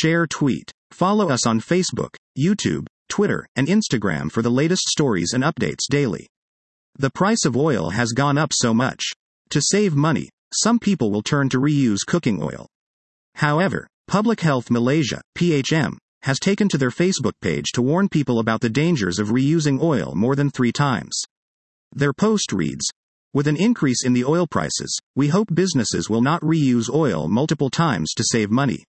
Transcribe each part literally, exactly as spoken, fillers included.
share, tweet. Follow us on Facebook, YouTube, Twitter, and Instagram for the latest stories and updates daily. The price of oil has gone up so much. To save money, some people will turn to reuse cooking oil. However, Public Health Malaysia, P H M, has taken to their Facebook page to warn people about the dangers of reusing oil more than three times. Their post reads, "With an increase in the oil prices, we hope businesses will not reuse oil multiple times to save money."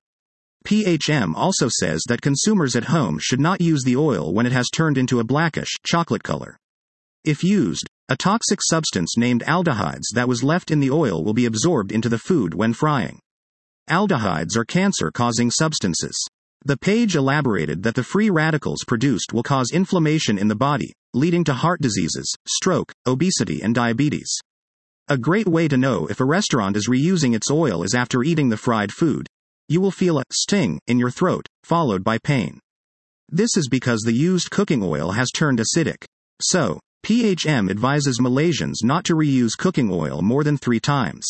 P H M also says that consumers at home should not use the oil when it has turned into a blackish, chocolate color. If used, a toxic substance named aldehydes that was left in the oil will be absorbed into the food when frying. Aldehydes are cancer-causing substances. The page elaborated that the free radicals produced will cause inflammation in the body, leading to heart diseases, stroke, obesity, and diabetes. A great way to know if a restaurant is reusing its oil is after eating the fried food. You will feel a sting in your throat, followed by pain. This is because the used cooking oil has turned acidic. So, P H M advises Malaysians not to reuse cooking oil more than three times.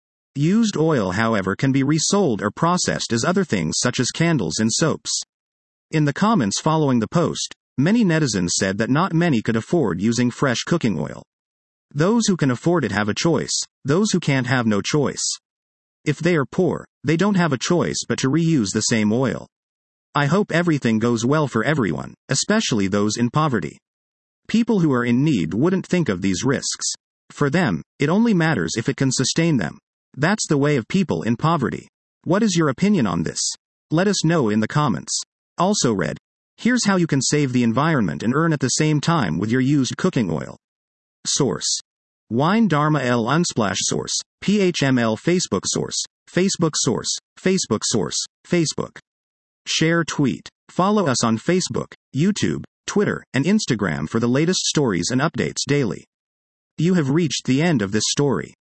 Used oil, however, can be resold or processed as other things such as candles and soaps. In the comments following the post, many netizens said that not many could afford using fresh cooking oil. Those who can afford it have a choice, those who can't have no choice. If they are poor, they don't have a choice but to reuse the same oil. I hope everything goes well for everyone, especially those in poverty. People who are in need wouldn't think of these risks. For them, it only matters if it can sustain them. That's the way of people in poverty. What is your opinion on this? Let us know in the comments. Also read, here's how you can save the environment and earn at the same time with your used cooking oil. Source: Wine Dharma L Unsplash. Source: P H M L. Facebook. Source: Facebook. Source: Facebook. Source: Facebook. Share, tweet. Follow us on Facebook, YouTube, Twitter, and Instagram for the latest stories and updates daily. You have reached the end of this story.